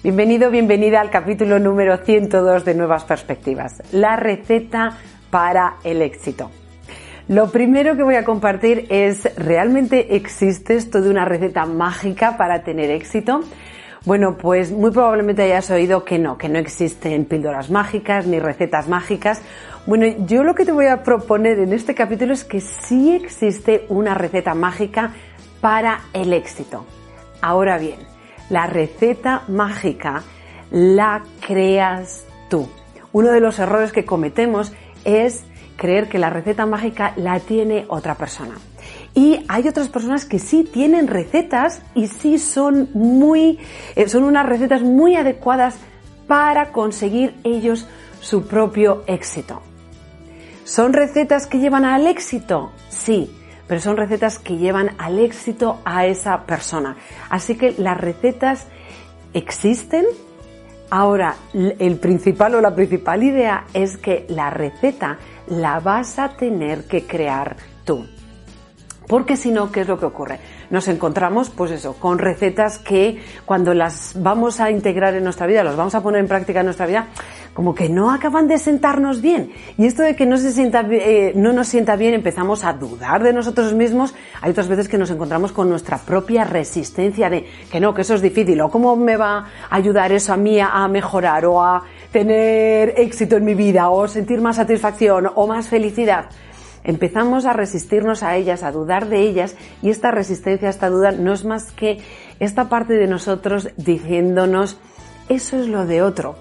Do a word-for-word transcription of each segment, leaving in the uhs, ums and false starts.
Bienvenido, bienvenida al capítulo número ciento dos de Nuevas Perspectivas, la receta para el éxito. Lo primero que voy a compartir es, ¿realmente existe esto de una receta mágica para tener éxito? Bueno, pues muy probablemente hayas oído que no, que no existen píldoras mágicas ni recetas mágicas. Bueno, yo lo que te voy a proponer en este capítulo es que sí existe una receta mágica para el éxito. Ahora bien, la receta mágica la creas tú. Uno de los errores que cometemos es creer que la receta mágica la tiene otra persona. Y hay otras personas que sí tienen recetas y sí son muy, eh, son unas recetas muy adecuadas para conseguir ellos su propio éxito. ¿Son recetas que llevan al éxito? Sí, pero son recetas que llevan al éxito a esa persona. Así que las recetas existen. Ahora, el principal o la principal idea es que la receta la vas a tener que crear tú. Porque si no, ¿qué es lo que ocurre? Nos encontramos, pues eso, con recetas que cuando las vamos a integrar en nuestra vida, las vamos a poner en práctica en nuestra vida, como que no acaban de sentarnos bien. Y esto de que no se sienta, eh, no nos sienta bien, empezamos a dudar de nosotros mismos. Hay otras veces que nos encontramos con nuestra propia resistencia de que no, que eso es difícil, o cómo me va a ayudar eso a mí a mejorar, o a tener éxito en mi vida, o sentir más satisfacción, o más felicidad. Empezamos a resistirnos a ellas, a dudar de ellas, y esta resistencia, esta duda no es más que esta parte de nosotros diciéndonos, eso es lo de otro.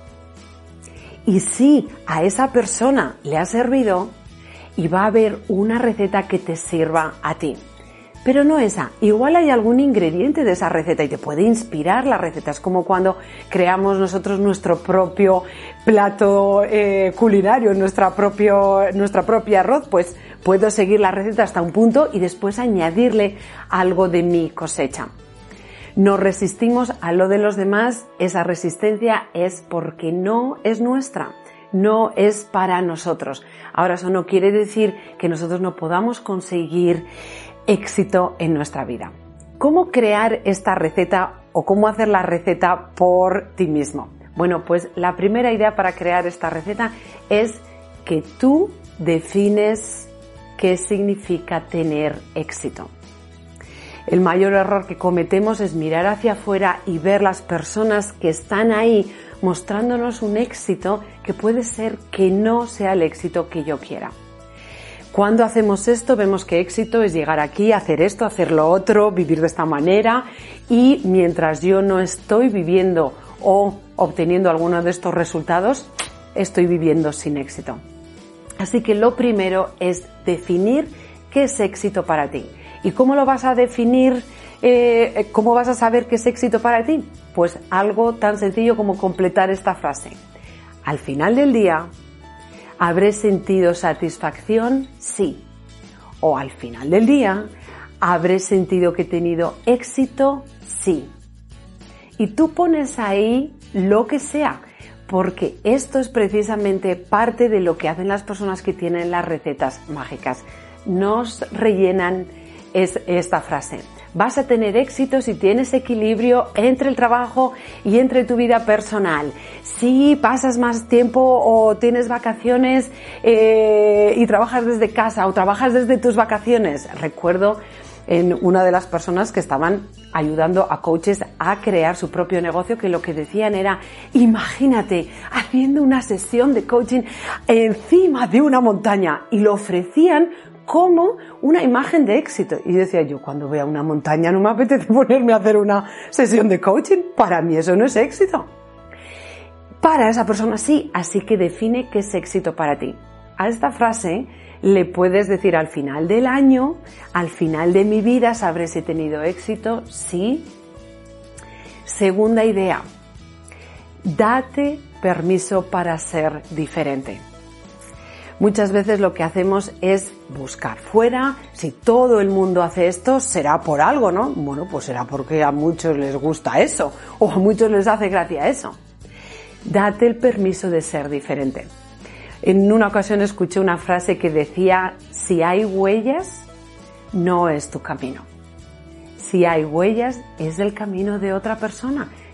Y sí, a esa persona le ha servido y va a haber una receta que te sirva a ti. Pero no esa, igual hay algún ingrediente de esa receta y te puede inspirar la receta. Es como cuando creamos nosotros nuestro propio plato eh, culinario, nuestra, propio, nuestra propia arroz, pues puedo seguir la receta hasta un punto y después añadirle algo de mi cosecha. Nos resistimos a lo de los demás, esa resistencia es porque no es nuestra, no es para nosotros. Ahora, eso no quiere decir que nosotros no podamos conseguir éxito en nuestra vida. ¿Cómo crear esta receta o cómo hacer la receta por ti mismo? Bueno, pues la primera idea para crear esta receta es que tú defines qué significa tener éxito. El mayor error que cometemos es mirar hacia afuera y ver las personas que están ahí mostrándonos un éxito que puede ser que no sea el éxito que yo quiera. Cuando hacemos esto, vemos que éxito es llegar aquí, hacer esto, hacer lo otro, vivir de esta manera, y mientras yo no estoy viviendo o obteniendo alguno de estos resultados, estoy viviendo sin éxito. Así que lo primero es definir qué es éxito para ti. ¿Y cómo lo vas a definir? Eh, ¿Cómo vas a saber qué es éxito para ti? Pues algo tan sencillo como completar esta frase. Al final del día, ¿habré sentido satisfacción? Sí. O al final del día, ¿habré sentido que he tenido éxito? Sí. Y tú pones ahí lo que sea, porque esto es precisamente parte de lo que hacen las personas que tienen las recetas mágicas. Nos rellenan es esta frase. Vas a tener éxito si tienes equilibrio entre el trabajo y entre tu vida personal. Si pasas más tiempo o tienes vacaciones eh, y trabajas desde casa o trabajas desde tus vacaciones. Recuerdo en una de las personas que estaban ayudando a coaches a crear su propio negocio, que lo que decían era, imagínate haciendo una sesión de coaching encima de una montaña, y lo ofrecían como una imagen de éxito. Y decía yo, cuando vea una montaña no me apetece ponerme a hacer una sesión de coaching. Para mí eso no es éxito. Para esa persona sí, así que define qué es éxito para ti. A esta frase le puedes decir al final del año, al final de mi vida, ¿sabré si he tenido éxito? Sí. Segunda idea, date permiso para ser diferente. Muchas veces lo que hacemos es buscar fuera. Si todo el mundo hace esto, será por algo, ¿no? Bueno, pues será porque a muchos les gusta eso, o a muchos les hace gracia eso. Date el permiso de ser diferente. En una ocasión escuché una frase que decía, si hay huellas, no es tu camino. Si hay huellas, es el camino de otra persona.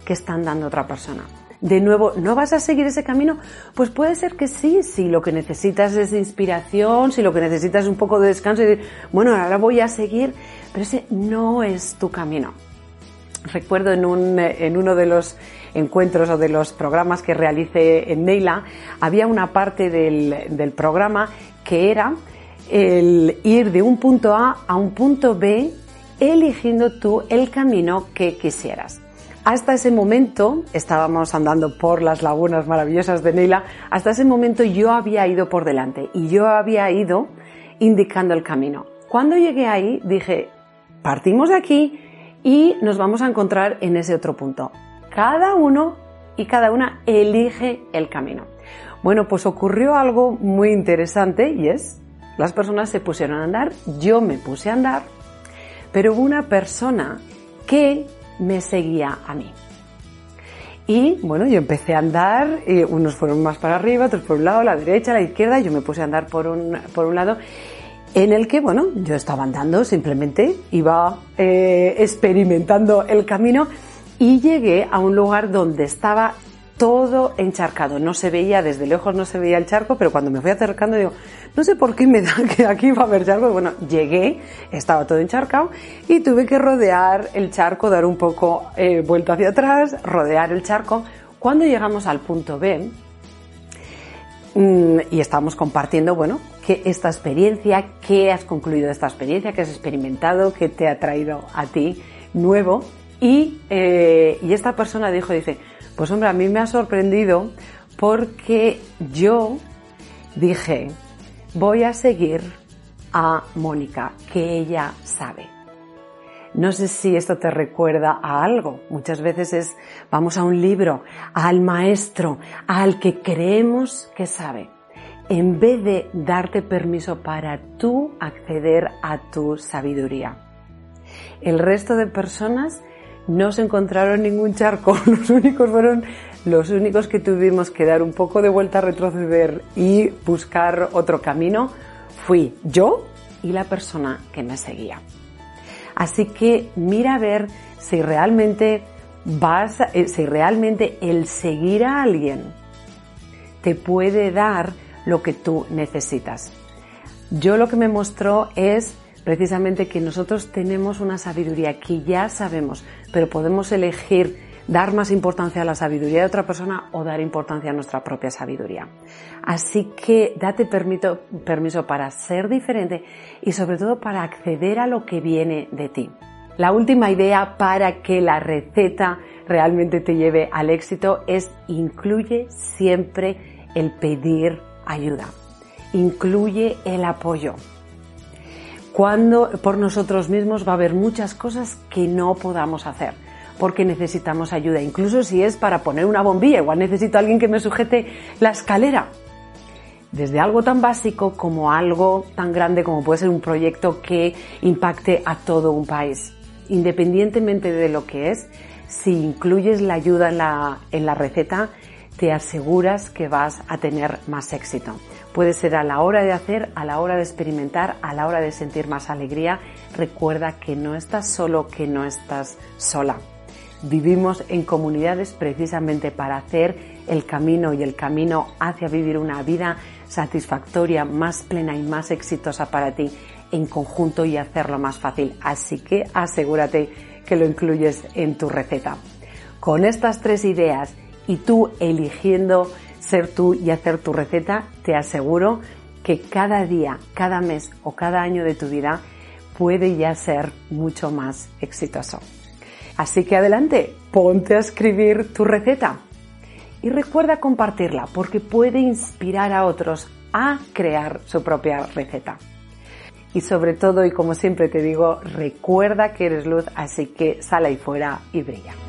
que está andando otra persona. De nuevo, ¿no vas a seguir ese camino? Pues puede ser que sí, si lo que necesitas es inspiración, si lo que necesitas es un poco de descanso y decir, bueno, ahora voy a seguir, pero ese no es tu camino. Recuerdo en, un, en uno de los encuentros o de los programas que realicé en Neila, había una parte del, del programa que era el ir de un punto A a un punto B, eligiendo tú el camino que quisieras. Hasta ese momento, estábamos andando por las lagunas maravillosas de Neila, hasta ese momento yo había ido por delante y yo había ido indicando el camino. Cuando llegué ahí dije, partimos de aquí y nos vamos a encontrar en ese otro punto. Cada uno y cada una elige el camino. Bueno, pues ocurrió algo muy interesante y es, las personas se pusieron a andar, yo me puse a andar, pero hubo una persona que me seguía a mí. Y bueno, yo empecé a andar, y unos fueron más para arriba, otros por un lado, la derecha, la izquierda, yo me puse a andar por un, por un lado, en el que, bueno, yo estaba andando, simplemente iba eh, experimentando el camino y llegué a un lugar donde estaba todo encharcado. No se veía, desde lejos no se veía el charco, pero cuando me fui acercando digo, no sé por qué me da que aquí va a haber charco. Bueno, llegué, estaba todo encharcado y tuve que rodear el charco, dar un poco eh, vuelta hacia atrás, rodear el charco. Cuando llegamos al punto B, mmm, y estábamos compartiendo, bueno, que esta experiencia, qué has concluido de esta experiencia, qué has experimentado, qué te ha traído a ti nuevo, y, eh, y esta persona dijo, dice, pues hombre, a mí me ha sorprendido porque yo dije, voy a seguir a Mónica, que ella sabe. No sé si esto te recuerda a algo. Muchas veces es, vamos a un libro, al maestro, al que creemos que sabe, en vez de darte permiso para tú acceder a tu sabiduría. El resto de personas no se encontraron ningún charco, los únicos fueron los únicos que tuvimos que dar un poco de vuelta, retroceder y buscar otro camino, fui yo y la persona que me seguía. Así que mira a ver si realmente vas, si realmente el seguir a alguien te puede dar lo que tú necesitas. Yo lo que me mostró es precisamente que nosotros tenemos una sabiduría que ya sabemos, pero podemos elegir dar más importancia a la sabiduría de otra persona o dar importancia a nuestra propia sabiduría. Así que date permiso, permiso para ser diferente y sobre todo para acceder a lo que viene de ti. La última idea para que la receta realmente te lleve al éxito es incluye siempre el pedir ayuda. Incluye el apoyo. Cuando por nosotros mismos va a haber muchas cosas que no podamos hacer, porque necesitamos ayuda, incluso si es para poner una bombilla, igual necesito a alguien que me sujete la escalera. Desde algo tan básico como algo tan grande como puede ser un proyecto que impacte a todo un país. Independientemente de lo que es, si incluyes la ayuda en la, en la receta, te aseguras que vas a tener más éxito. Puede ser a la hora de hacer, a la hora de experimentar, a la hora de sentir más alegría. Recuerda que no estás solo, que no estás sola. Vivimos en comunidades precisamente para hacer el camino y el camino hacia vivir una vida satisfactoria, más plena y más exitosa para ti en conjunto y hacerlo más fácil. Así que asegúrate que lo incluyes en tu receta. Con estas tres ideas y tú eligiendo ser tú y hacer tu receta, te aseguro que cada día, cada mes o cada año de tu vida puede ya ser mucho más exitoso. Así que adelante, ponte a escribir tu receta y recuerda compartirla porque puede inspirar a otros a crear su propia receta. Y sobre todo, y como siempre te digo, recuerda que eres luz, así que sal ahí fuera y brilla.